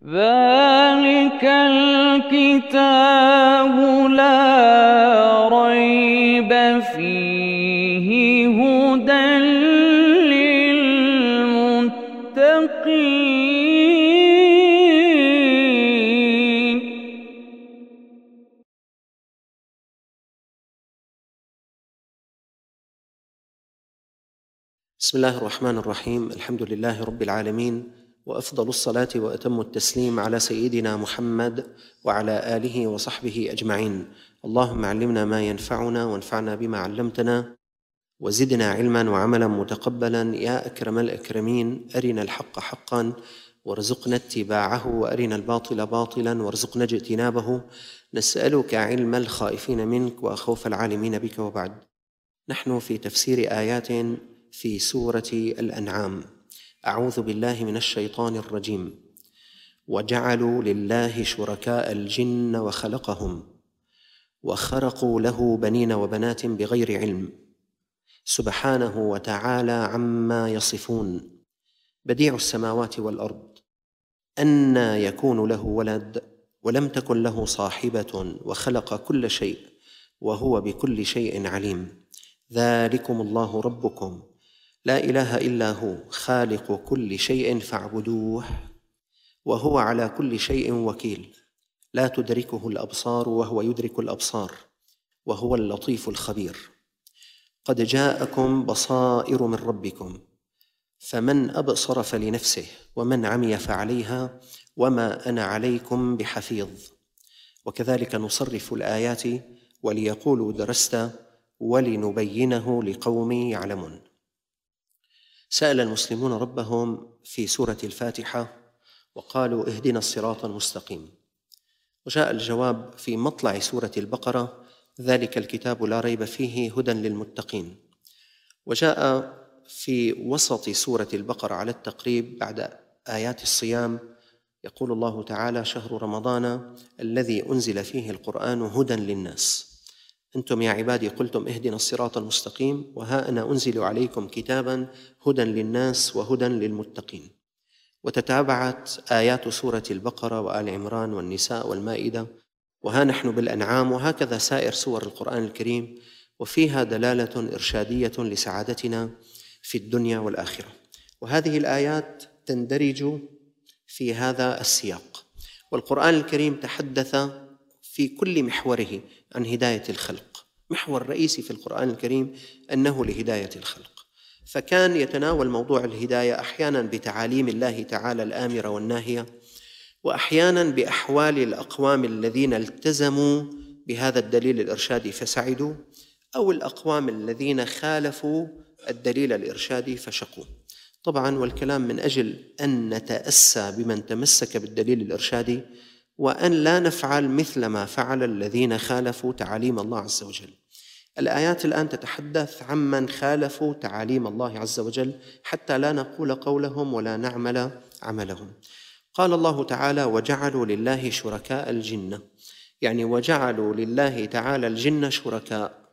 ذلك الكتاب لا ريب فيه هدى للمتقين. بسم الله الرحمن الرحيم. الحمد لله رب العالمين، وأفضل الصلاة وأتم التسليم على سيدنا محمد وعلى آله وصحبه أجمعين. اللهم علمنا ما ينفعنا وانفعنا بما علمتنا وزدنا علما وعملا متقبلا يا أكرم الأكرمين. أرنا الحق حقا وارزقنا اتباعه، وأرنا الباطل باطلا وارزقنا اجتنابه. نسألك علم الخائفين منك وخوف العالمين بك. وبعد، نحن في تفسير آيات في سورة الأنعام. أعوذ بالله من الشيطان الرجيم. وجعلوا لله شركاء الجن وخلقهم وخرقوا له بنين وبنات بغير علم سبحانه وتعالى عما يصفون. بديع السماوات والأرض، أنى يكون له ولد ولم تكن له صاحبة وخلق كل شيء وهو بكل شيء عليم. ذلكم الله ربكم لا إله إلا هو خالق كل شيء فاعبدوه وهو على كل شيء وكيل. لا تدركه الأبصار وهو يدرك الأبصار وهو اللطيف الخبير. قد جاءكم بصائر من ربكم فمن أبصر فلنفسه ومن عمي فعليها وما أنا عليكم بحفيظ. وكذلك نصرف الآيات وليقولوا درست ولنبينه لقوم يعلمون. سأل المسلمون ربهم في سورة الفاتحة وقالوا اهدنا الصراط المستقيم، وجاء الجواب في مطلع سورة البقرة ذلك الكتاب لا ريب فيه هدى للمتقين. وجاء في وسط سورة البقرة على التقريب بعد آيات الصيام يقول الله تعالى شهر رمضان الذي أنزل فيه القرآن هدى للناس. أنتم يا عبادي قلتم اهدنا الصراط المستقيم، وها أنا أنزل عليكم كتابا هدى للناس وهدى للمتقين. وتتابعت آيات سورة البقرة وآل عمران والنساء والمائدة، وها نحن بالأنعام، وهكذا سائر سور القرآن الكريم، وفيها دلالة إرشادية لسعادتنا في الدنيا والآخرة. وهذه الآيات تندرج في هذا السياق. والقرآن الكريم تحدث في كل محوره عن هداية الخلق. محور رئيسي في القرآن الكريم أنه لهداية الخلق، فكان يتناول موضوع الهداية أحيانا بتعاليم الله تعالى الآمرة والناهية، وأحيانا بأحوال الأقوام الذين التزموا بهذا الدليل الإرشادي فسعدوا، أو الأقوام الذين خالفوا الدليل الإرشادي فشقوا. طبعا والكلام من أجل أن نتأسى بمن تمسك بالدليل الإرشادي، وأن لا نفعل مثل ما فعل الذين خالفوا تعاليم الله عز وجل. الآيات الآن تتحدث عمن خالفوا تعاليم الله عز وجل حتى لا نقول قولهم ولا نعمل عملهم. قال الله تعالى وجعلوا لله شركاء الجن، يعني وجعلوا لله تعالى الجن شركاء.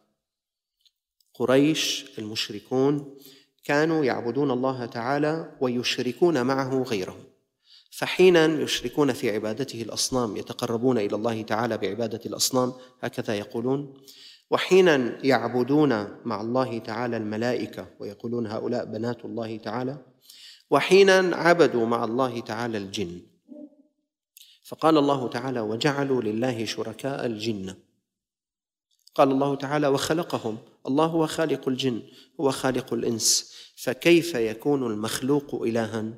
قريش المشركون كانوا يعبدون الله تعالى ويشركون معه غيره، فحينا يشركون في عبادته الأصنام يتقربون إلى الله تعالى بعبادة الأصنام، هكذا يقولون، وحينا يعبدون مع الله تعالى الملائكة ويقولون هؤلاء بنات الله تعالى، وحينا عبدوا مع الله تعالى الجن. فقال الله تعالى وجعلوا لله شركاء الجن. قال الله تعالى وخلقهم. الله هو خالق الجن، هو خالق الإنس، فكيف يكون المخلوق إلها؟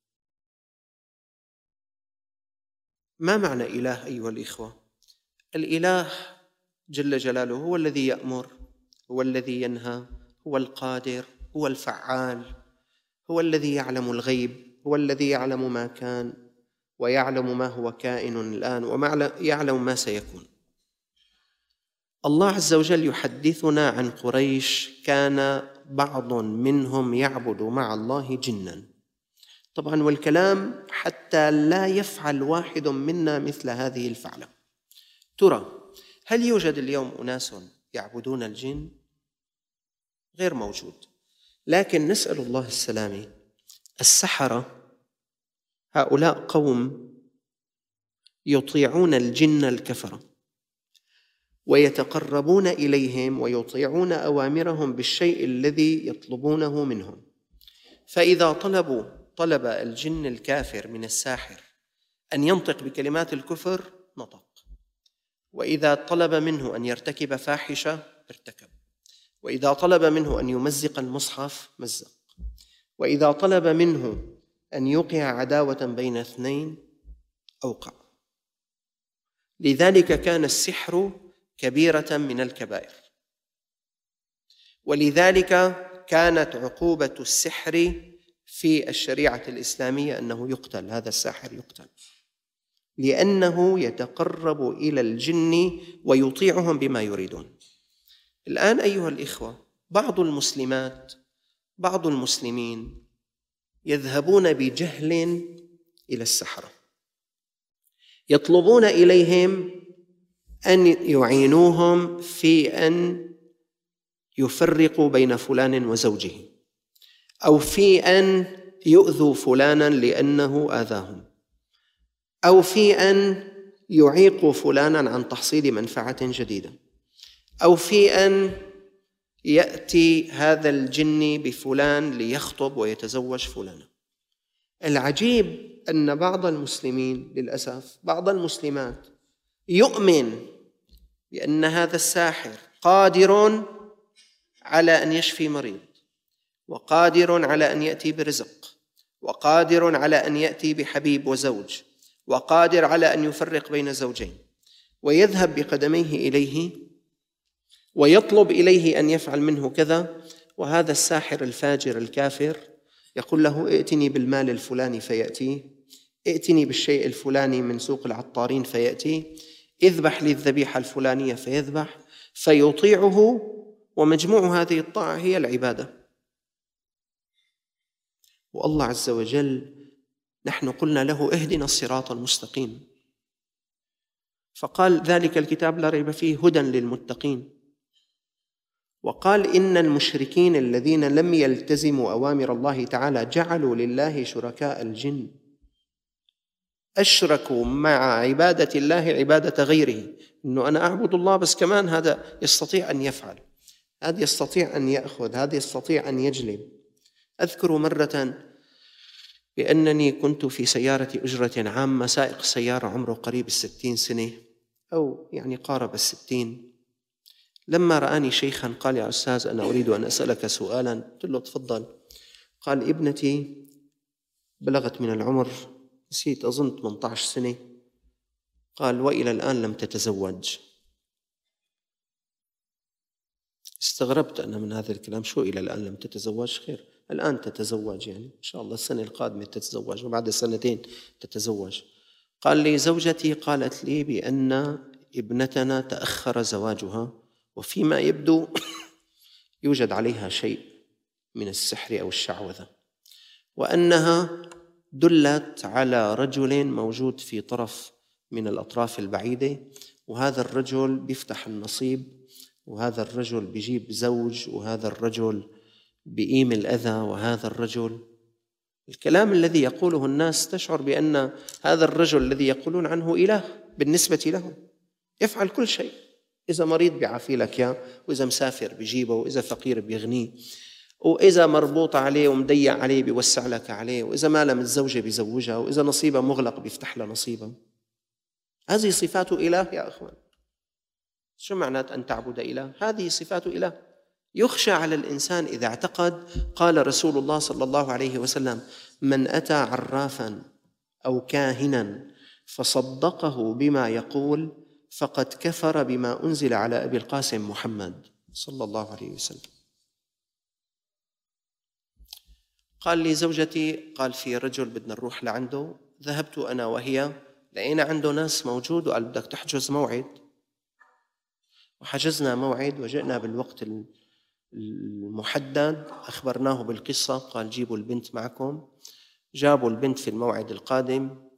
ما معنى إله أيها الإخوة؟ الإله جل جلاله هو الذي يأمر، هو الذي ينهى، هو القادر، هو الفعال، هو الذي يعلم الغيب، هو الذي يعلم ما كان ويعلم ما هو كائن الآن ويعلم ما سيكون. الله عز وجل يحدثنا عن قريش كان بعض منهم يعبد مع الله جنا. طبعا والكلام حتى لا يفعل واحد منا مثل هذه الفعلة. ترى هل يوجد اليوم أناس يعبدون الجن؟ غير موجود. لكن نسأل الله السلامة. السحرة هؤلاء قوم يطيعون الجن الكفرة ويتقربون إليهم ويطيعون أوامرهم بالشيء الذي يطلبونه منهم. فإذا طلب الجن الكافر من الساحر أن ينطق بكلمات الكفر نطق، وإذا طلب منه أن يرتكب فاحشة ارتكب، وإذا طلب منه أن يمزق المصحف مزق، وإذا طلب منه أن يوقع عداوة بين اثنين أوقع. لذلك كان السحر كبيرة من الكبائر، ولذلك كانت عقوبة السحر في الشريعة الإسلامية أنه يقتل، هذا الساحر يقتل، لأنه يتقرب إلى الجن ويطيعهم بما يريدون. الآن أيها الإخوة، بعض المسلمات بعض المسلمين يذهبون بجهل إلى السحرة، يطلبون إليهم أن يعينوهم في أن يفرقوا بين فلان وزوجه، أو في أن يؤذوا فلانا لأنه آذاهم، أو في أن يعيقوا فلانا عن تحصيل منفعة جديدة، أو في أن يأتي هذا الجن بفلان ليخطب ويتزوج فلانا. العجيب أن بعض المسلمين للأسف، بعض المسلمات يؤمن بأن هذا الساحر قادر على أن يشفي مريض، وقادر على أن يأتي برزق، وقادر على أن يأتي بحبيب وزوج، وقادر على أن يفرق بين زوجين، ويذهب بقدميه إليه ويطلب إليه أن يفعل منه كذا. وهذا الساحر الفاجر الكافر يقول له: ائتني بالمال الفلاني فيأتيه، ائتني بالشيء الفلاني من سوق العطارين فيأتيه، اذبح لي الذبيحة الفلانية فيذبح، فيطيعه. ومجموع هذه الطاعة هي العبادة. والله عز وجل نحن قلنا له: اهدنا الصراط المستقيم، فقال: ذلك الكتاب لا ريب فيه هدى للمتقين. وقال: إن المشركين الذين لم يلتزموا أوامر الله تعالى جعلوا لله شركاء الجن، أشركوا مع عبادة الله عبادة غيره. إنه أنا أعبد الله بس كمان هذا يستطيع أن يفعل، هذا يستطيع أن يأخذ، هذا يستطيع أن يجلب. أذكر مرة بأنني كنت في سيارة أجرة عامة، سائق سيارة عمره قريب 60 سنة أو يعني قارب 60. لما رآني شيخا قال: يا أستاذ أنا أريد أن أسألك سؤالا. قلت له: تفضل. قال: ابنتي بلغت من العمر، نسيت، أظن 18 سنة. قال: وإلى الآن لم تتزوج. استغربت أنا من هذا الكلام، شو إلى الآن لم تتزوج؟ خير، الآن تتزوج، يعني إن شاء الله السنة القادمة تتزوج، وبعد سنتين تتزوج. قال لي: زوجتي قالت لي بأن ابنتنا تأخر زواجها، وفيما يبدو يوجد عليها شيء من السحر أو الشعوذة، وأنها دلت على رجل موجود في طرف من الأطراف البعيدة، وهذا الرجل بيفتح النصيب، وهذا الرجل بيجيب زوج، وهذا الرجل بيقيم الأذى، وهذا الرجل. الكلام الذي يقوله الناس تشعر بأن هذا الرجل الذي يقولون عنه إله بالنسبة له، يفعل كل شيء. إذا مريض بيعافي لك إياه، وإذا مسافر بيجيبه، وإذا فقير بيغنيه، وإذا مربوط عليه ومضيع عليه بيوسع لك عليه، وإذا ما له متزوجة بيزوجها، وإذا نصيبه مغلق بيفتح له نصيبه. هذه صفات إله يا أخوان. شو معنات أن تعبد إله؟ هذه صفات إله. يخشى على الإنسان إذا اعتقد. قال رسول الله صلى الله عليه وسلم: من أتى عرافا أو كاهنا فصدقه بما يقول فقد كفر بما أنزل على أبي القاسم محمد صلى الله عليه وسلم. قال لي زوجتي، قال في رجل بدنا نروح لعنده، ذهبت أنا وهي، لقينا عنده ناس موجود، وقال بدك تحجز موعد، وحجزنا موعد وجئنا بالوقت المحدد. أخبرناه بالقصة، قال جيبوا البنت معكم. جابوا البنت في الموعد القادم،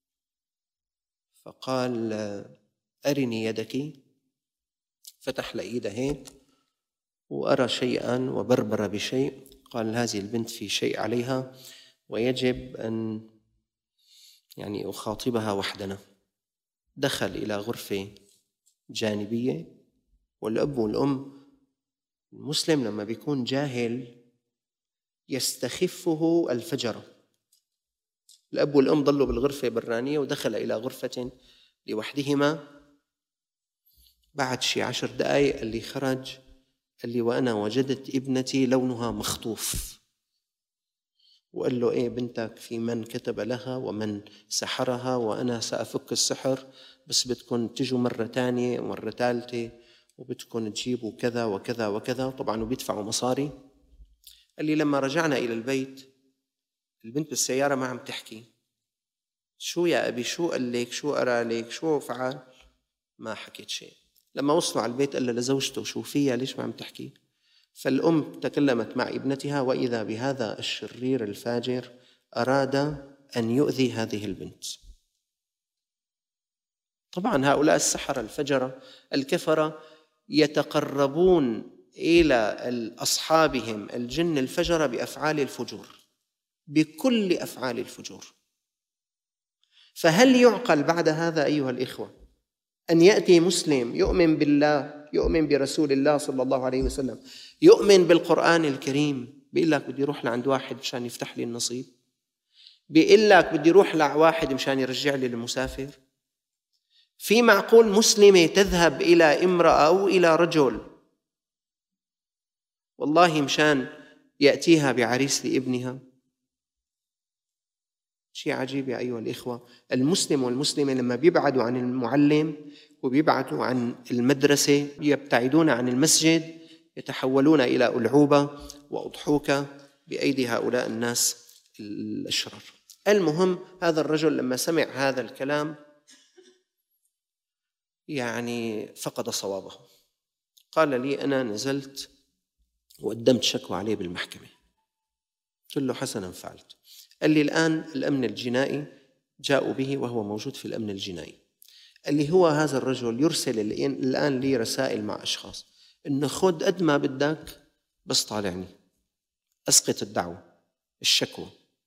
فقال: أرني يدك. فتح لإيده هيك وأرى شيئا وبربر بشيء. قال: هذه البنت في شيء عليها، ويجب أن يعني أخاطبها وحدنا. دخل إلى غرفة جانبية، والأب والأم، المسلم لما بيكون جاهل يستخفه الفجر. الأب والأم ضلوا بالغرفة برانية ودخل إلى غرفة لوحدهما. بعد شي 10 دقائق اللي خرج قال لي وأنا وجدت ابنتي لونها مخطوف. وقال له إيه بنتك في من كتب لها ومن سحرها، وأنا سأفك السحر، بس بدكم تجوا مرة تانية ومرة ثالثة وبدكم تجيبوا كذا وكذا وكذا، طبعا وبيدفعوا مصاري. قال لي لما رجعنا إلى البيت البنت بالسيارة ما عم تحكي. شو يا أبي، شو قال لك، شو أرى لك، شو فعل؟ ما حكيت شيء. لما وصلوا على البيت قال لزوجته شو فيها، ليش ما عم تحكي؟ فالأم تكلمت مع ابنتها، وإذا بهذا الشرير الفاجر أراد أن يؤذي هذه البنت. طبعا هؤلاء السحرة الفجرة الكفرة يتقربون إلى أصحابهم الجن الفجرة بأفعال الفجور، بكل أفعال الفجور. فهل يعقل بعد هذا أيها الإخوة أن يأتي مسلم يؤمن بالله، يؤمن برسول الله صلى الله عليه وسلم، يؤمن بالقرآن الكريم، بيقول لك بدي أروح لعند واحد مشان يفتح لي النصيب، بيقول لك بدي أروح لواحد مشان يرجع لي المسافر؟ في معقول مسلمة تذهب إلى امرأة أو إلى رجل والله مشان يأتيها بعريس لابنها؟ شيء عجيب يا أيها الإخوة. المسلم والمسلمة لما بيبعدوا عن المعلم وبيبعدوا عن المدرسة، يبتعدون عن المسجد، يتحولون إلى ألعوبة وأضحوكة بأيدي هؤلاء الناس الأشرار. المهم هذا الرجل لما سمع هذا الكلام يعني فقد صوابه. قال لي أنا نزلت وقدمت شكوى عليه بالمحكمة. قلت له حسنا فعلت. قال لي الآن الأمن الجنائي جاءوا به وهو موجود في الأمن الجنائي. قال لي هو هذا الرجل يرسل الآن لي رسائل مع أشخاص إنه خذ قد ما بدك بس طالعني، أسقط الدعوة الشكوى.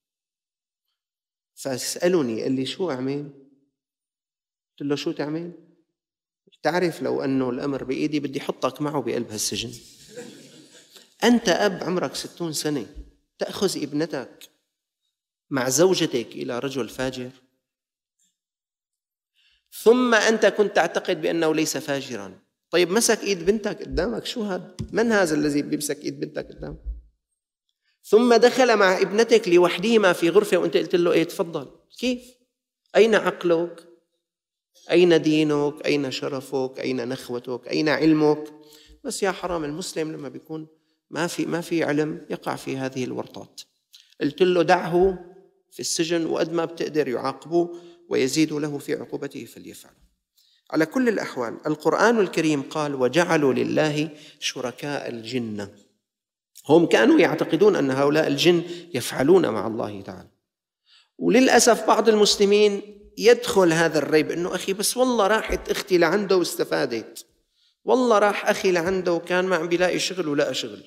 فسألوني قال لي شو أعمل؟ قلت له شو تعمل؟ تعرف لو أنه الأمر بإيدي بدي حطك معه بقلب هالسجن. أنت أب عمرك 60 سنة تأخذ ابنتك مع زوجتك إلى رجل فاجر، ثم أنت كنت تعتقد بأنه ليس فاجراً. طيب مسك إيد بنتك قدامك، شو هذا؟ من هذا الذي بيمسك إيد بنتك قدامك؟ ثم دخل مع ابنتك لوحدهما في غرفة وأنت قلت له إيه تفضل. كيف؟ أين عقلك؟ أين دينك؟ أين شرفك؟ أين نخوتك؟ أين علمك؟ بس يا حرام المسلم لما بيكون ما في علم يقع في هذه الورطات. قلت له دعه في السجن وقد ما بتقدر يعاقبوه ويزيدوا له في عقوبته فليفعل. على كل الأحوال القرآن الكريم قال وجعلوا لله شركاء الجن. هم كانوا يعتقدون أن هؤلاء الجن يفعلون مع الله تعالى، وللأسف بعض المسلمين يدخل هذا الريب إنه أخي بس والله راحت أختي لعنده واستفادت، والله راح أخي لعنده وكان ما عم بيلاقي شغل ولا شغل.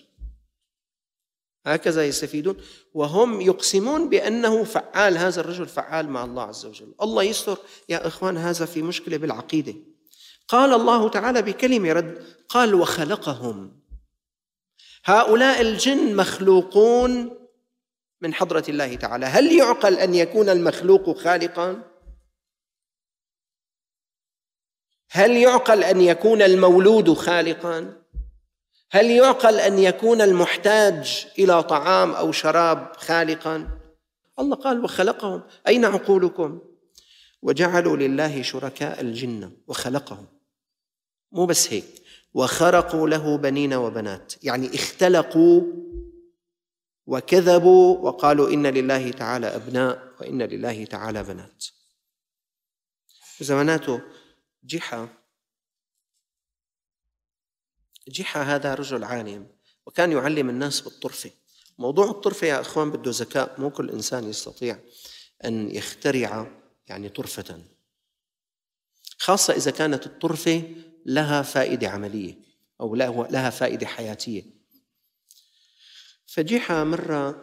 هكذا يستفيدون وهم يقسمون بأنه فعال، هذا الرجل فعال مع الله عز وجل. الله يستر يا إخوان، هذا في مشكلة بالعقيدة. قال الله تعالى بكلمة رد، قال وخلقهم. هؤلاء الجن مخلوقون من حضرة الله تعالى. هل يعقل أن يكون المخلوق خالقا؟ هل يعقل أن يكون المولود خالقا؟ هل يعقل أن يكون المحتاج إلى طعام أو شراب خالقا؟ الله قال وخلقهم. أين عقولكم؟ وجعلوا لله شركاء الجن وخلقهم. مو بس هيك، وخرقوا له بنين وبنات، يعني اختلقوا وكذبوا وقالوا إن لله تعالى أبناء وإن لله تعالى بنات. زماناته جحا هذا رجل عالم وكان يعلم الناس بالطرفة. موضوع الطرفة يا أخوان بده ذكاء، مو كل إنسان يستطيع أن يخترع يعني طرفة، خاصة إذا كانت الطرفة لها فائدة عملية أو لها فائدة حياتية. فجحا مرة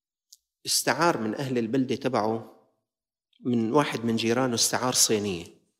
استعار من أهل البلدة تبعه، من واحد من جيرانه استعار صينية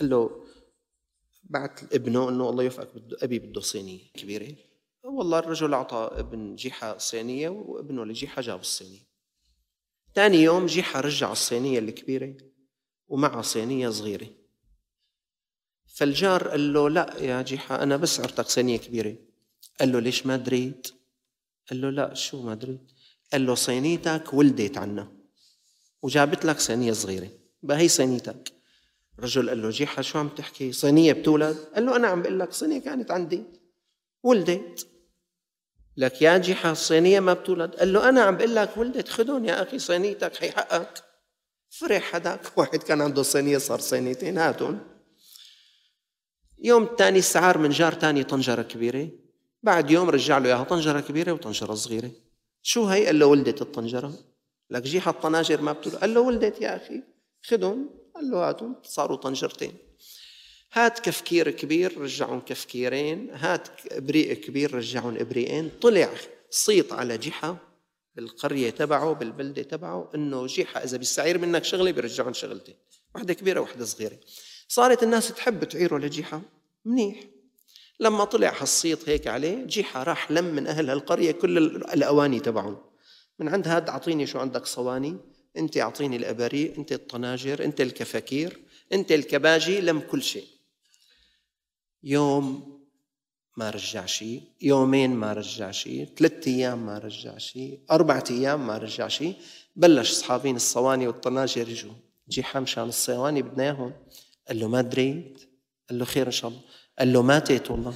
قال له بعت ابنه أنه الله يوفقك أبي بده صينية كبيرة. والله الرجل أعطى ابن جيحة صينية وابنه لجيحة جاب الصينية. ثاني يوم جيحة رجع الصينية الكبيرة ومعها صينية صغيرة. فالجار قال له لا يا جيحة أنا بس عرتك صينية كبيرة. قال له ليش ما دريت؟ قال له لا شو ما دريت؟ قال له صينيتك ولدت عنا وجابت لك صينية صغيرة، بقى هي صينيتك. الرجل قال له جيحة شو عم تحكي؟ صينية بتولد؟ قال له أنا عم بقول لك صينية كانت عندي ولدت. لك يا جيحة الصينية ما بتولد؟ قال له أنا عم بقول لك ولدت، خدون يا أخي صينيتك هي حقك. فرح هداك، واحد كان عنده صينية صار صينيتين، هاتون. يوم الثاني استعار من جار تاني طنجرة كبيرة، بعد يوم رجع له إياها طنجرة كبيرة وطنجرة صغيرة. شو هي؟ قال له ولدت الطنجرة. لك جيحة الطناجر ما بتولد؟ قال له ولدت يا أخي خدون. قال له هاتون، صاروا طنجرتين. هات كفكير كبير رجعون كفكيرين، هات إبريق كبير رجعون إبريقين. طلع صيت على جيحة بالقرية تبعه بالبلدة تبعه إنه جيحة إذا بيستعير منك شغلة بيرجعون شغلتين، واحدة كبيرة واحدة صغيرة. صارت الناس تحب تعيره لجيحة منيح. لما طلع هالصيت هيك عليه، جيحة راح لم من أهل هالقرية كل الأواني تبعهم، من عند هاد أعطيني شو عندك صواني، أنت أعطيني الأباريق، أنت الطناجر، أنت الكفاكير، أنت الكباجي، لم كل شيء. يوم ما رجع شيء، يومين ما رجع شيء، 3 أيام ما رجع شيء، 4 أيام ما رجع شيء. بلش أصحابين الصواني والطناجر يجوا، جيحة مشان الصواني بدنا إياهم. قال له ما دريت؟ قال له خير إن شاء الله. قال له ماتت والله.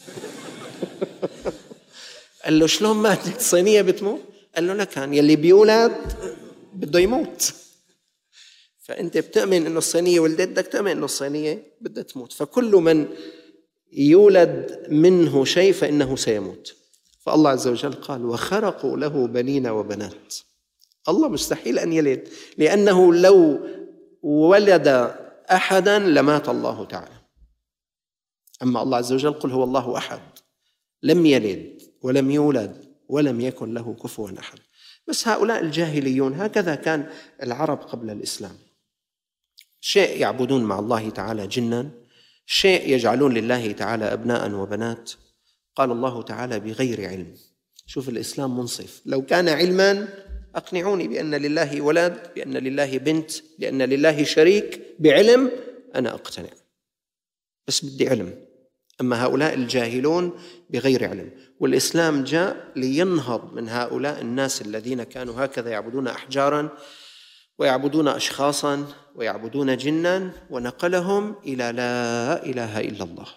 قال له شلون ماتت؟ صينية بتموت؟ قال له لكان يلي بيولد بده يموت، فأنت بتؤمن إنه الصينية ولدت، بدك تؤمن إنه الصينية بدها تموت. فكل من يولد منه شيء فإنه سيموت. فالله عز وجل قال وخرقوا له بنين وبنات. الله مستحيل أن يلد، لأنه لو ولد أحدا لمات الله تعالى. أما الله عز وجل قل هو الله أحد لم يلد ولم يولد ولم يكن له كفوا أحد. بس هؤلاء الجاهليون هكذا كان العرب قبل الإسلام، شيء يعبدون مع الله تعالى جنا، شيء يجعلون لله تعالى أبناء وبنات. قال الله تعالى بغير علم. شوف الإسلام منصف، لو كان علما أقنعوني بأن لله ولد، بأن لله بنت، بأن لله شريك، بعلم أنا أقتنع، بس بدي علم. أما هؤلاء الجاهلون بغير علم. والإسلام جاء لينهض من هؤلاء الناس الذين كانوا هكذا يعبدون أحجاراً ويعبدون أشخاصاً ويعبدون جناً، ونقلهم إلى لا إله إلا الله.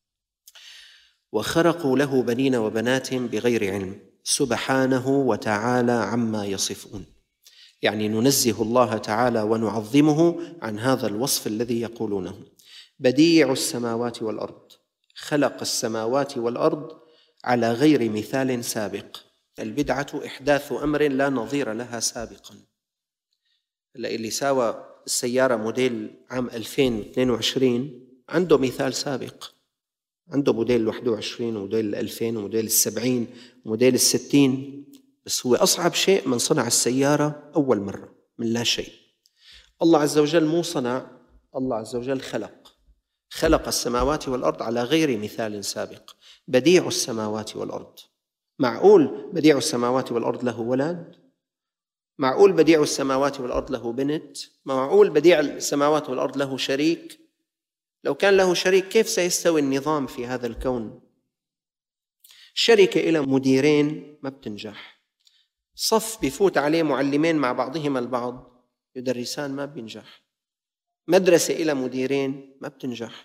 وخرقوا له بنين وبنات بغير علم سبحانه وتعالى عما يصفون. يعني ننزه الله تعالى ونعظمه عن هذا الوصف الذي يقولونه. بديع السماوات والأرض، خلق السماوات والأرض على غير مثال سابق. البدعة إحداث أمر لا نظير لها سابقا. اللي ساوى السيارة موديل عام 2022 عنده مثال سابق، عنده موديل 21 وموديل 2000 وموديل 70 وموديل 60. بس هو أصعب شيء من صنع السيارة أول مرة من لا شيء. الله عز وجل مو صنع، الله عز وجل خلق السماوات والأرض على غير مثال سابق. بديع السماوات والأرض. معقول بديع السماوات والأرض له ولد؟ معقول بديع السماوات والأرض له بنت؟ معقول بديع السماوات والأرض له شريك؟ لو كان له شريك كيف سيستوي النظام في هذا الكون؟ شركة إلى مديرين ما بتنجح، صف بيفوت عليه معلمين مع بعضهما البعض يدرسان ما بينجح، مدرسة إلى مديرين ما بتنجح.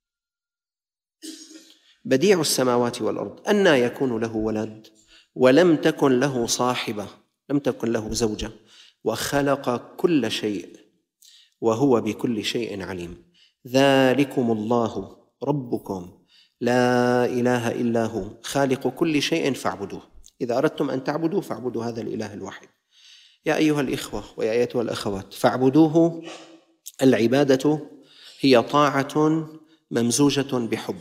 بديع السماوات والأرض أنى يكون له ولد ولم تكن له صاحبة، لم تكن له زوجة، وخلق كل شيء وهو بكل شيء عليم. ذلكم الله ربكم لا إله إلا هو خالق كل شيء فاعبدوه. إذا أردتم أن تعبدوا فاعبدوا هذا الإله الواحد. يا أيها الإخوة ويا أيتها الأخوات، فاعبدوه. العبادة هي طاعة ممزوجة بحب.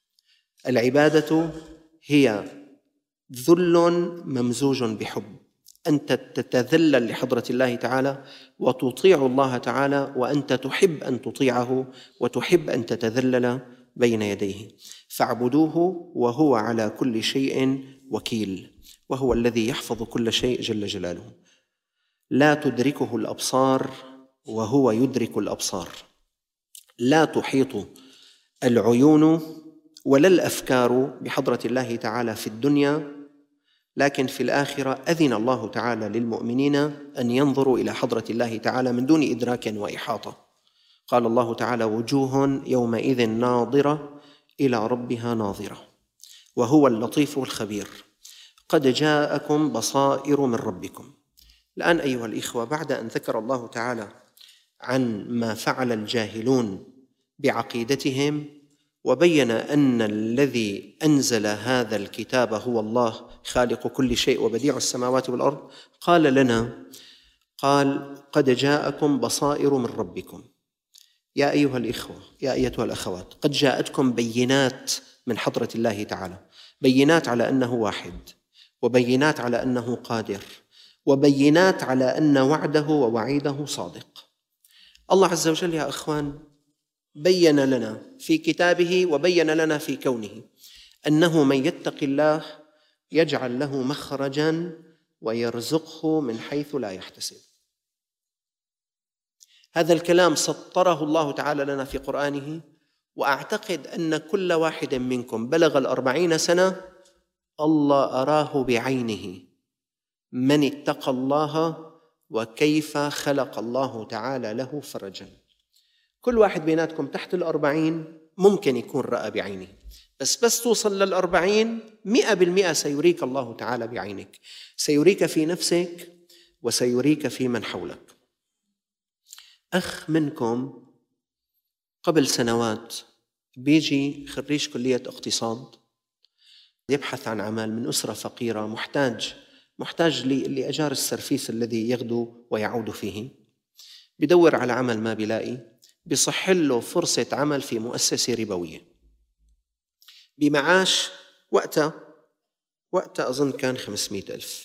العبادة هي ذل ممزوج بحب. أنت تتذلل لحضرة الله تعالى وتطيع الله تعالى، وأنت تحب أن تطيعه وتحب أن تتذلل بين يديه. فاعبدوه وهو على كل شيء وكيل، وهو الذي يحفظ كل شيء جل جلاله. لا تدركه الأبصار وهو يدرك الأبصار. لا تحيط العيون ولا الأفكار بحضرة الله تعالى في الدنيا، لكن في الآخرة أذن الله تعالى للمؤمنين أن ينظروا إلى حضرة الله تعالى من دون إدراك وإحاطة. قال الله تعالى: وجوه يومئذ ناظرة إلى ربها ناظرة وهو اللطيف الخبير. قد جاءكم بصائر من ربكم. الآن أيها الإخوة، بعد أن ذكر الله تعالى عن ما فعل الجاهلون بعقيدتهم، وبين أن الذي أنزل هذا الكتاب هو الله خالق كل شيء وبديع السماوات والأرض، قال لنا: قد جاءكم بصائر من ربكم. يا أيها الإخوة، يا أيتها الأخوات، قد جاءتكم بينات من حضرة الله تعالى، بينات على أنه واحد، وبينات على أنه قادر، وبينات على أن وعده ووعيده صادق. الله عز وجل يا أخوان بيّن لنا في كتابه وبيّن لنا في كونه أنه من يتق الله يجعل له مخرجاً ويرزقه من حيث لا يحتسب. هذا الكلام سطره الله تعالى لنا في قرآنه، وأعتقد أن كل واحد منكم بلغ 40 سنة الله أراه بعينه من اتقى الله وكيف خلق الله تعالى له فرجاً. كل واحد بيناتكم تحت 40 ممكن يكون رأى بعينه، بس توصل 40 100% سيريك الله تعالى بعينك، سيريك في نفسك وسيريك في من حولك. أخ منكم قبل سنوات بيجي خريج كلية اقتصاد يبحث عن عمل من أسرة فقيرة، محتاج لأجار السرفيس الذي يغدو ويعود فيه، بدور على عمل ما بيلاقي، بيصح له فرصة عمل في مؤسسة ربوية بمعاش وقتها أظن كان 500,000.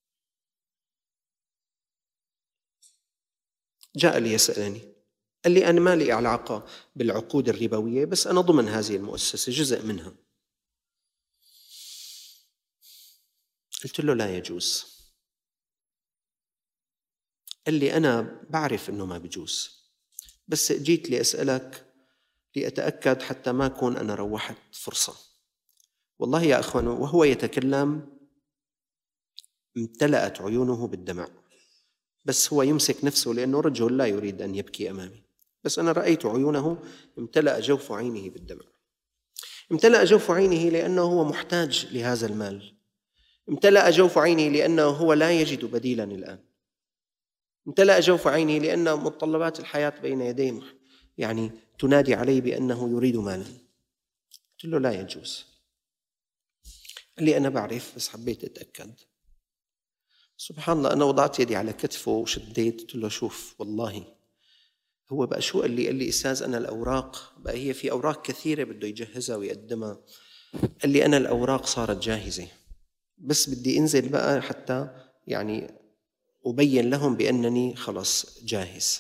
جاء لي يسألني، قال لي: أنا ما لي علاقة بالعقود الربوية، بس أنا ضمن هذه المؤسسة، جزء منها. قلت له: لا يجوز. قال لي: أنا بعرف أنه ما بيجوز، بس جيت لأسألك لأتأكد حتى ما أكون أنا روحت فرصة. والله يا أخوان، وهو يتكلم امتلأت عيونه بالدمع، بس هو يمسك نفسه لأنه رجل لا يريد أن يبكي أمامي، بس أنا رأيت عيونه امتلأ جوف عينه بالدمع. امتلأ جوف عينه لأنه هو محتاج لهذا المال، امتلأ جوف عينه لأنه هو لا يجد بديلاً الآن، امتلأ جوف عينه لأن متطلبات الحياة بين يديه يعني تنادي عليه بأنه يريد مالا. قلت له: لا يجوز. قال لي: أنا بعرف بس حبيت أتأكد. سبحان الله، أنا وضعت يدي على كتفه وشديت، قلت له: شوف والله هو بقى شو؟ قال لي: أستاذ أنا الأوراق بقى، هي في أوراق كثيرة بده يجهزها ويقدمها. قال لي: أنا الأوراق صارت جاهزة، بس بدي أنزل بقى حتى يعني أبين لهم بأنني خلاص جاهز.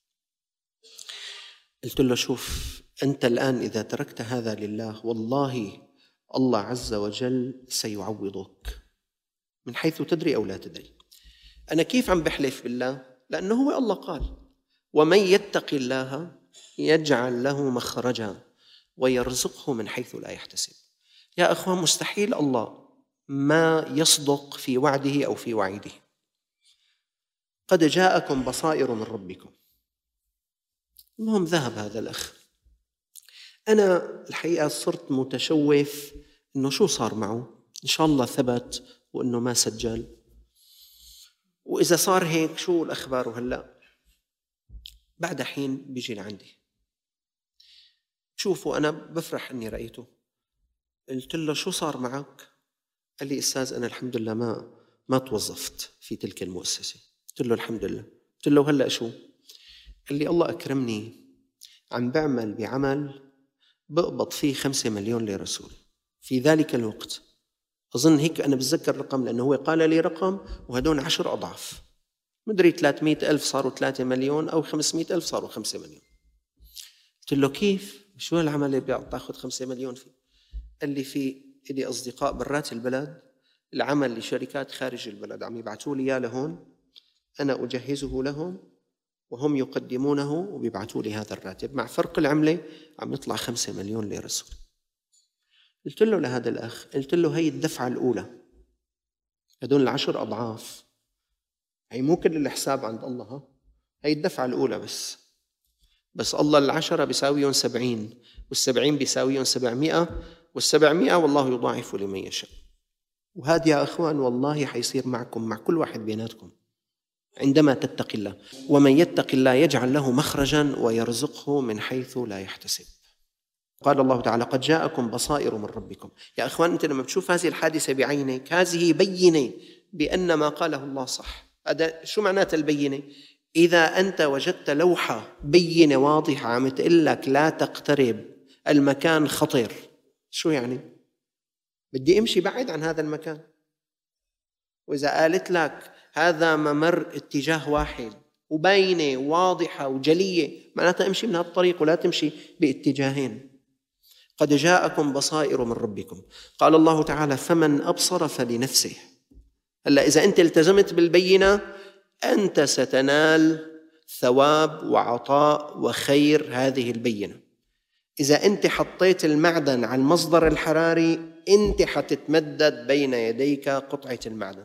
قلت له: شوف، أنت الآن إذا تركت هذا لله والله الله عز وجل سيعوضك من حيث تدري أو لا تدري. أنا كيف عم بحلف بالله؟ لأنه هو الله قال: ومن يتق الله يجعل له مخرجا ويرزقه من حيث لا يحتسب. يا أخوان، مستحيل الله ما يصدق في وعده أو في وعيده. قد جاءكم بصائر من ربكم. المهم ذهب هذا الأخ. أنا الحقيقة صرت متشوف إنه شو صار معه، إن شاء الله ثبت وإنه ما سجل، وإذا صار هيك شو الأخبار. وهلأ بعد حين بيجي لعندي، شوفوا أنا بفرح إني رأيته. قلت له: شو صار معك؟ قال لي: أستاذ أنا الحمد لله ما توظفت في تلك المؤسسة. قلت له: الحمد لله. قلت له: هلأ شو؟ قال لي: الله أكرمني، عم بعمل بعمل بقبض فيه 5 مليون ليرة سوري في ذلك الوقت. أظن هيك أنا بتذكر الرقم، لأنه هو قال لي رقم وهدون 10 أضعاف، مدري 300,000 صاروا 3 مليون أو 500,000 صاروا 5 مليون. قلت له كيف؟ شو هالعمل اللي بتاخذ 5 مليون فيه؟ قال لي في إلي أصدقاء برات البلد العمل لشركات خارج البلد عم يبعثوا لي إياه لهون، أنا أجهزه لهم وهم يقدمونه وبيبعثوا لي هذا الراتب، مع فرق العملة عم يطلع 5 مليون ليرة سوري. قلت له لهذا الأخ، قلت له هي الدفعة الأولى، هدول 10 أضعاف، هي مو كل الحساب عند الله، هي الدفعة الأولى بس الله 10 بيساويهم 70، وال70 بيساويهم 700، وال700 والله يضاعف لمن يشاء. وهذا يا أخوان والله حيصير معكم، مع كل واحد بيناتكم، عندما تتقي الله. ومن يتق الله يجعل له مخرجا ويرزقه من حيث لا يحتسب. قال الله تعالى قد جاءكم بصائر من ربكم. يا أخوان أنت لما بتشوف هذه الحادثة بعينك، هذه بينة بأن ما قاله الله صح. هذا شو معنات البينة؟ إذا أنت وجدت لوحة بينة واضحة عم تقول لك لا تقترب، المكان خطر، شو يعني؟ بدي أمشي بعيد عن هذا المكان. وإذا قالت لك هذا ممر اتجاه واحد وبينة واضحة وجلية، معناتها امشي من هذا الطريق ولا تمشي باتجاهين. قد جاءكم بصائر من ربكم. قال الله تعالى فمن أبصر فلنفسه. هلا إذا أنت التزمت بالبينة أنت ستنال ثواب وعطاء وخير هذه البينة. إذا أنت حطيت المعدن على المصدر الحراري أنت حتتمدد بين يديك قطعة المعدن.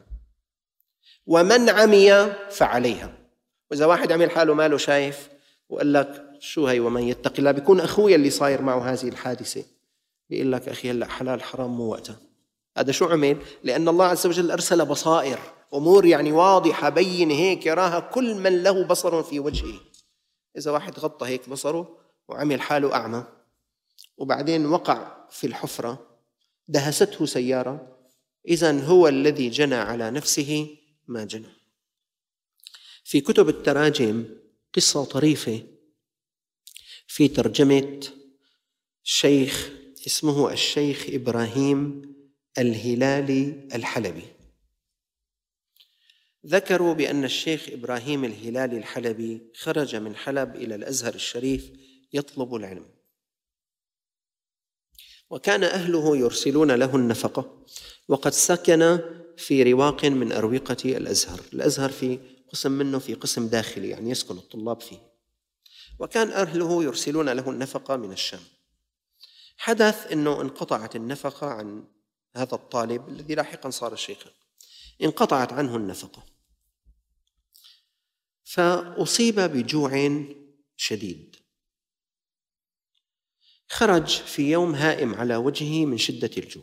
ومن عمي فعليها. وإذا واحد عمل حاله ماله شايف وقال لك شو هي ومن يتق الله، بيكون أخويا اللي صاير معه هذه الحادثة بيقول لك أخي هلأ حلال حرام مو وقتها. هذا شو عمل؟ لأن الله عز وجل أرسل بصائر، أمور يعني واضحة بين هيك يراها كل من له بصر في وجهه. إذا واحد غطى هيك بصره وعمل حاله أعمى وبعدين وقع في الحفرة دهسته سيارة، إذن هو الذي جنى على نفسه ما جنى. في كتب التراجم قصة طريفة في ترجمة شيخ اسمه الشيخ إبراهيم الهلالي الحلبي. ذكروا بأن الشيخ إبراهيم الهلالي الحلبي خرج من حلب إلى الأزهر الشريف يطلب العلم، وكان أهله يرسلون له النفقة، وقد سكن في رواق من أروقة الأزهر. الأزهر في قسم منه في قسم داخلي يعني يسكن الطلاب فيه، وكان أهله يرسلون له النفقة من الشام. حدث أنه انقطعت النفقة عن هذا الطالب الذي لاحقا صار شيخا، انقطعت عنه النفقة فأصيب بجوع شديد. خرج في يوم هائم على وجهه من شدة الجوع،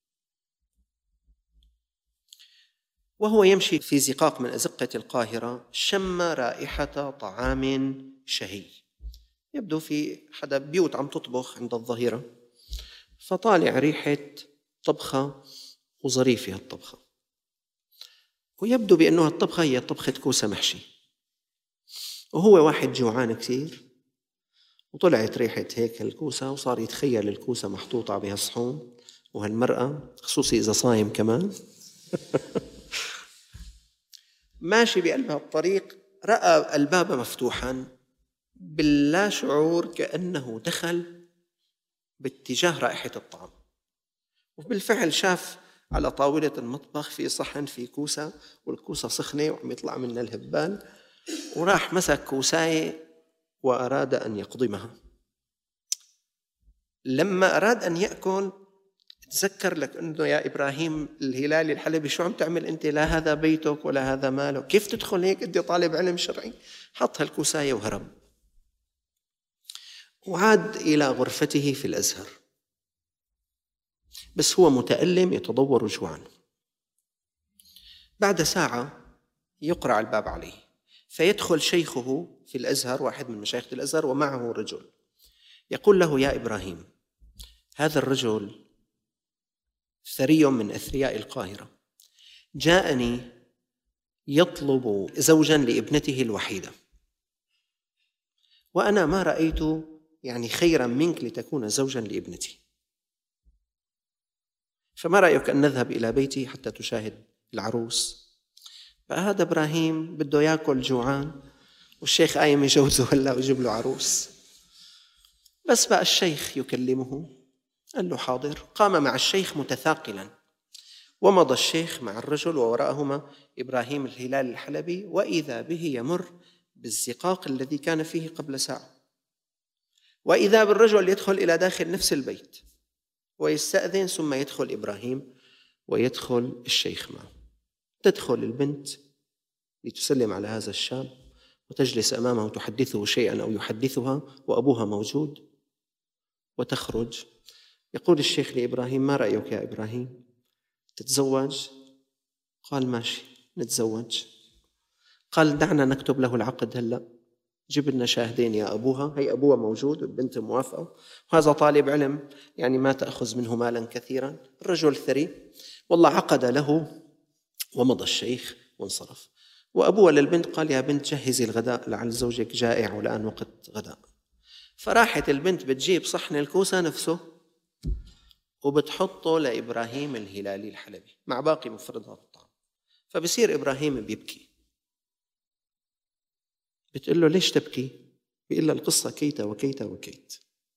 وهو يمشي في زقاق من أزقة القاهرة شم رائحة طعام شهي، يبدو في حدا بيوت عم تطبخ عند الظهيرة، فطالع ريحة طبخة وظريفة الطبخة، ويبدو بأنها الطبخة هي طبخة كوسة محشي، وهو واحد جوعان كثير، وطلعت ريحة هيك الكوسة وصار يتخيل الكوسة محطوطة بهالصحون وهالمرأة، خصوصي إذا صايم كمان ماشي بقلب الطريق، رأى الباب مفتوحا باللا شعور كأنه دخل باتجاه رائحة الطعام، وبالفعل شاف على طاولة المطبخ في صحن في كوسة، والكوسة سخنة وعم يطلع منها الهبان، وراح مسك كوساية وأراد أن يقضمها. لما أراد أن يأكل تذكر لك أنه يا إبراهيم الهلالي الحلبي شو عم تعمل أنت؟ لا هذا بيتك ولا هذا مالك، كيف تدخل هيك أنت طالب علم شرعي؟ حط هالكوساية وهرب، وعاد إلى غرفته في الأزهر، بس هو متألم يتضور جوعا. بعد ساعة يقرع الباب عليه، فيدخل شيخه في الأزهر، واحد من مشايخ الأزهر، ومعه رجل يقول له يا إبراهيم هذا الرجل ثري من أثرياء القاهرة، جاءني يطلب زوجا لابنته الوحيدة، وأنا ما رأيت يعني خيرا منك لتكون زوجا لابنتي، فما رأيك أن نذهب إلى بيتي حتى تشاهد العروس؟ فهذا إبراهيم بده يأكل جوعان، والشيخ قايم يجوزه هلا ويجيب له عروس. بس بقى الشيخ يكلمه، قال له حاضر. قام مع الشيخ متثاقلا، ومضى الشيخ مع الرجل ووراءهما إبراهيم الهلال الحلبي، وإذا به يمر بالزقاق الذي كان فيه قبل ساعة، وإذا بالرجل يدخل إلى داخل نفس البيت ويستأذن، ثم يدخل إبراهيم ويدخل الشيخ معه. تدخل البنت لتسلم على هذا الشاب وتجلس أمامه تحدثه شيئا أو يحدثها، وأبوها موجود، وتخرج. يقول الشيخ لإبراهيم: ما رأيك يا إبراهيم، تتزوج؟ قال: ماشي نتزوج. قال: دعنا نكتب له العقد هلأ، جيب لنا شاهدين يا أبوها. هي أبوها موجود والبنت موافقة، وهذا طالب علم يعني ما تأخذ منه مالا كثيرا، الرجل ثري. والله عقد له، ومضى الشيخ وانصرف. وأبوها للبنت قال: يا بنت جهزي الغداء لعل زوجك جائع والآن وقت غداء. فراحت البنت بتجيب صحن الكوسة نفسه وبتحطه لإبراهيم الهلالي الحلبي مع باقي مفردات الطعام. فبصير إبراهيم بيبكي. بتقول له: ليش تبكي؟ بيقول له: القصة كيت وكيت وكيت،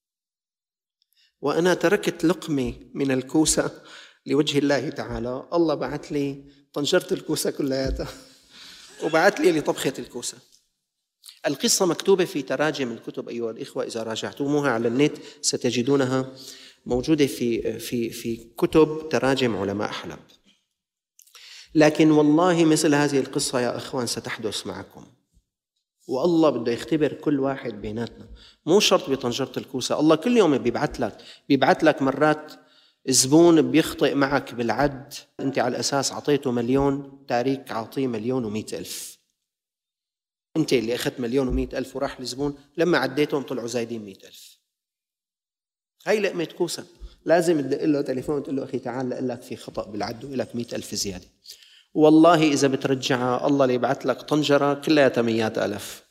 وأنا تركت لقمة من الكوسة لوجه الله تعالى، الله بعث لي طنجرة الكوسة كلها وبعث لي لطبخة الكوسة. القصة مكتوبة في تراجم الكتب أيها الإخوة، إذا راجعتموها على النت ستجدونها موجودة في كتب تراجم علماء حلب. لكن والله مثل هذه القصة يا أخوان ستحدث معكم، والله بده يختبر كل واحد بيناتنا، مو شرط بطنجرة الكوسة. الله كل يوم بيبعث لك مرات زبون بيخطئ معك بالعد، أنت على الأساس عطيته 1,000,000، تاريك عطيه 1,100,000. أنت اللي أخذت 1,100,000 وراح لزبون لما عديتهم طلعوا زايدين 100,000. هاي لقمة كوسة، لازم تدق له تليفون تقول له: أخي تعال لأقول لك في خطأ بالعد وإلك 100,000 زيادة. والله إذا بترجعها الله اللي يبعث لك طنجرة كلها 100,000.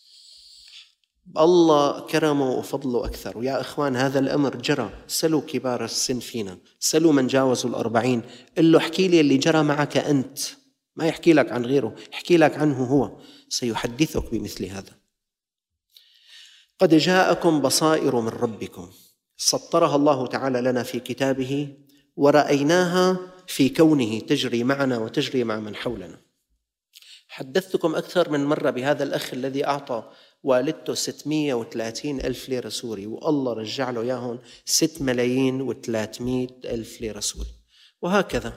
الله كرمه وفضله أكثر. ويا إخوان هذا الأمر جرى، سلوا كبار السن فينا، سلوا من جاوزوا 40، قل له: احكي لي اللي جرى معك أنت، ما يحكي لك عن غيره، يحكي لك عنه هو، سيحدثك بمثل هذا. قد جاءكم بصائر من ربكم، سطرها الله تعالى لنا في كتابه، ورأيناها في كونه تجري معنا وتجري مع من حولنا. حدثتكم أكثر من مرة بهذا الأخ الذي أعطى والدته 630,000 ليرة سوري، والله رجع له ياهن 6,300,000 ليرة سوري. وهكذا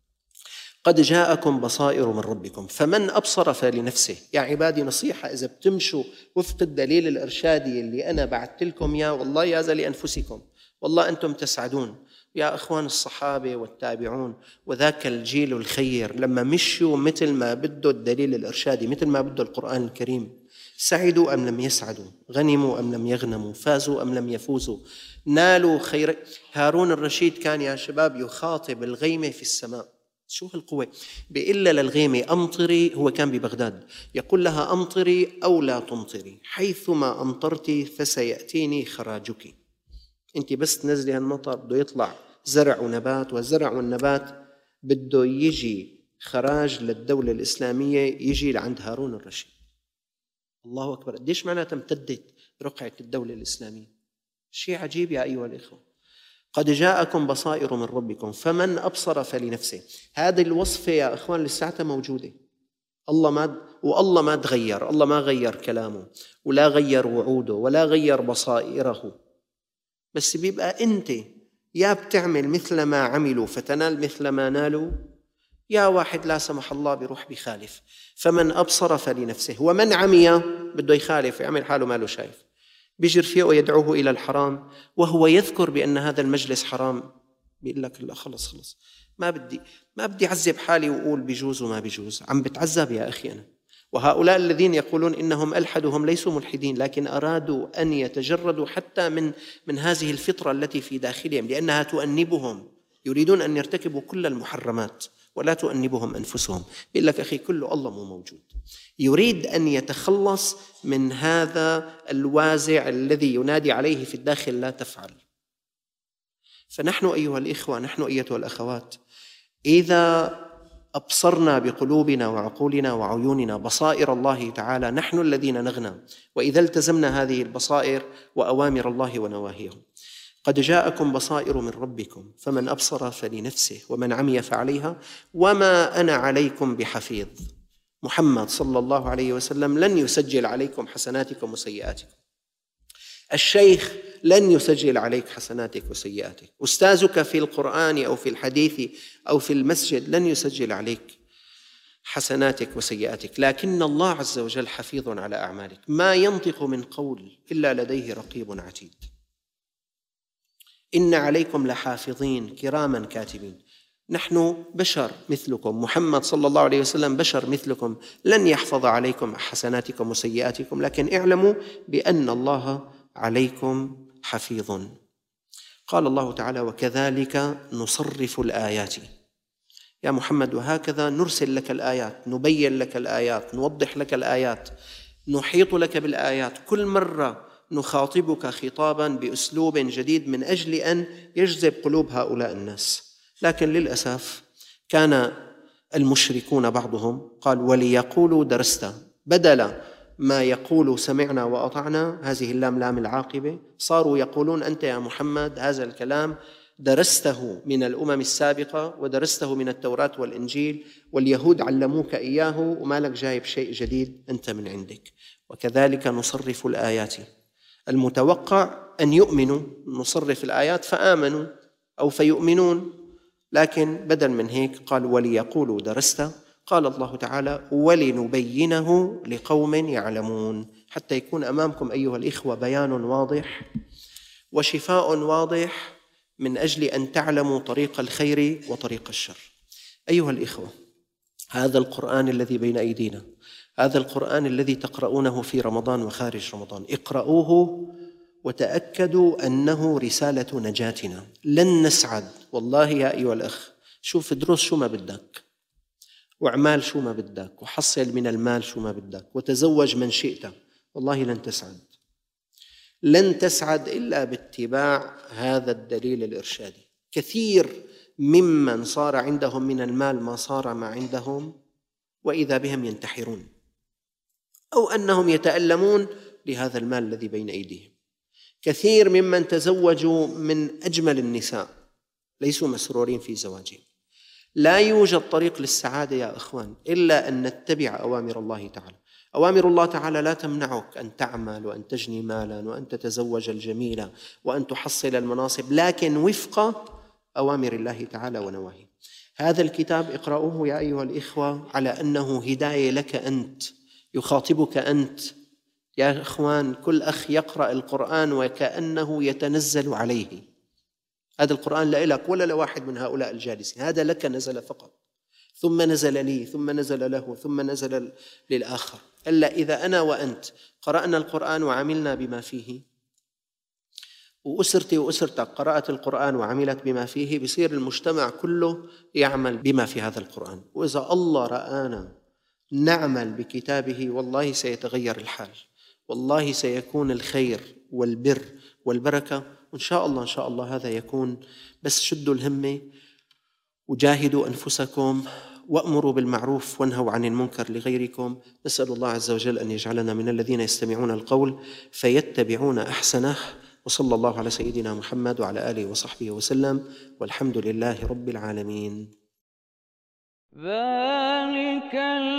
قد جاءكم بصائر من ربكم فمن أبصر فلنفسه. يا عبادي نصيحة، إذا بتمشوا وفق الدليل الإرشادي اللي أنا بعثت لكم يا والله يا لأنفسكم، والله أنتم تسعدون. يا أخوان الصحابة والتابعون وذاك الجيل الخير لما مشوا مثل ما بده الدليل الإرشادي، مثل ما بده القرآن الكريم، سعدوا أم لم يسعدوا، غنموا أم لم يغنموا، فازوا أم لم يفوزوا، نالوا خير. هارون الرشيد كان يا شباب يخاطب الغيمة في السماء، شو هالقوة، بيقول للغيمة أمطري، هو كان ببغداد، يقول لها أمطري أو لا تمطري، حيثما أمطرتي فسيأتيني خراجك. أنت بس تنزلي هالمطر بده يطلع زرع ونبات، والزرع والنبات بده يجي خراج للدولة الإسلامية، يجي لعند هارون الرشيد. الله أكبر، قديش معناتها امتدت رقعة الدولة الإسلامية، شيء عجيب يا أيها الإخوة. قد جاءكم بصائر من ربكم فمن أبصر فلنفسه. هذه الوصفة يا أخوان لساعتها موجودة، والله ما تغير، الله ما غير كلامه ولا غير وعوده ولا غير بصائره، بس بيبقى أنت يا بتعمل مثل ما عملوا فتنال مثل ما نالوا، يا واحد لا سمح الله بيروح بيخالف. فمن أبصر فلنفسه، ومن عمي بده يخالف يعمل حاله ما له شايف، بيجي رفيقه يدعوه إلى الحرام وهو يذكر بأن هذا المجلس حرام، بيقول لك لا خلص ما بدي أعذب حالي وأقول بيجوز وما بيجوز، عم بتعذب يا أخي أنا. وهؤلاء الذين يقولون إنهم ألحدهم ليسوا ملحدين، لكن أرادوا أن يتجردوا حتى من هذه الفطرة التي في داخلهم، لأنها تؤنبهم، يريدون أن يرتكبوا كل المحرمات ولا تؤنبهم أنفسهم. بيقول لك أخي كله الله مو موجود، يريد أن يتخلص من هذا الوازع الذي ينادي عليه في الداخل لا تفعل. فنحن أيها الإخوة، نحن أيتها الأخوات، إذا أبصرنا بقلوبنا وعقولنا وعيوننا بصائر الله تعالى نحن الذين نغنى، وإذا التزمنا هذه البصائر وأوامر الله ونواهيه. قد جاءكم بصائر من ربكم فمن أبصر فلنفسه ومن عمي فعليها وما أنا عليكم بحفيظ. محمد صلى الله عليه وسلم لن يسجل عليكم حسناتكم وسيئاتكم، الشيخ لن يسجل عليك حسناتك وسيئاتك، أستاذك في القرآن أو في الحديث أو في المسجد لن يسجل عليك حسناتك وسيئاتك، لكن الله عز وجل حفيظ على أعمالك. ما ينطق من قول إلا لديه رقيب عتيد. إن عليكم لحافظين كراما كاتبين. نحن بشر مثلكم، محمد صلى الله عليه وسلم بشر مثلكم، لن يحفظ عليكم حسناتكم وسيئاتكم، لكن اعلموا بأن الله عليكم حفيظ. قال الله تعالى: وكذلك نصرف الآيات. يا محمد، وهكذا نرسل لك الآيات، نبين لك الآيات، نوضح لك الآيات، نحيط لك بالآيات. كل مرة نخاطبك خطابا بأسلوب جديد من أجل أن يجذب قلوب هؤلاء الناس. لكن للأسف كان المشركون بعضهم قال: وليقولوا درست، بدل ما يقول سمعنا وأطعنا، هذه اللام لام العاقبة، صاروا يقولون أنت يا محمد هذا الكلام درسته من الأمم السابقة ودرسته من التوراة والإنجيل، واليهود علموك إياه وما لك جايب شيء جديد أنت من عندك. وكذلك نصرف الآيات. المتوقع أن يؤمنوا، نصرف الآيات فآمنوا أو فيؤمنون، لكن بدل من هيك قال: وليقولوا درست. قال الله تعالى: ولنبينه لقوم يعلمون، حتى يكون أمامكم أيها الإخوة بيان واضح وشفاء واضح من أجل أن تعلموا طريق الخير وطريق الشر. أيها الإخوة، هذا القرآن الذي بين أيدينا، هذا القرآن الذي تقرؤونه في رمضان وخارج رمضان، اقرؤوه وتأكدوا أنه رسالة نجاتنا. لن نسعد والله يا أيها الأخ، شوف دروس شو ما بدك، واعمال شو ما بدك، وحصل من المال شو ما بدك، وتزوج من شئت، والله لن تسعد. لن تسعد إلا باتباع هذا الدليل الإرشادي. كثير ممن صار عندهم من المال ما صار ما عندهم، وإذا بهم ينتحرون أو أنهم يتألمون لهذا المال الذي بين أيديهم. كثير ممن تزوجوا من أجمل النساء ليسوا مسرورين في زواجهم. لا يوجد طريق للسعادة يا أخوان إلا أن نتبع أوامر الله تعالى. أوامر الله تعالى لا تمنعك أن تعمل وأن تجني مالا وأن تتزوج الجميلة وأن تحصل المناصب، لكن وفق أوامر الله تعالى ونواهيه. هذا الكتاب اقرأوه يا أيها الإخوة على أنه هداية لك أنت، يخاطبك أنت يا أخوان. كل أخ يقرأ القرآن وكأنه يتنزل عليه. هذا القرآن لا لك ولا لواحد من هؤلاء الجالسين، هذا لك نزل فقط، ثم نزل لي، ثم نزل له، ثم نزل للآخر. إلا إذا أنا وأنت قرأنا القرآن وعملنا بما فيه، وأسرتي وأسرتك قرأت القرآن وعملت بما فيه، بصير المجتمع كله يعمل بما في هذا القرآن. وإذا الله رآنا نعمل بكتابه والله سيتغير الحال، والله سيكون الخير والبر والبركة، وإن شاء الله إن شاء الله هذا يكون. بس شدوا الهمة وجاهدوا أنفسكم وأمروا بالمعروف وانهوا عن المنكر لغيركم. نسأل الله عز وجل أن يجعلنا من الذين يستمعون القول فيتبعون أحسنه. وصلى الله على سيدنا محمد وعلى آله وصحبه وسلم، والحمد لله رب العالمين. ذلك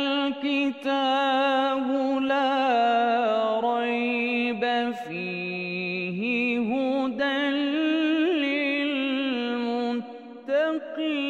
الكتاب لا ريب فيه هدى للمتقين.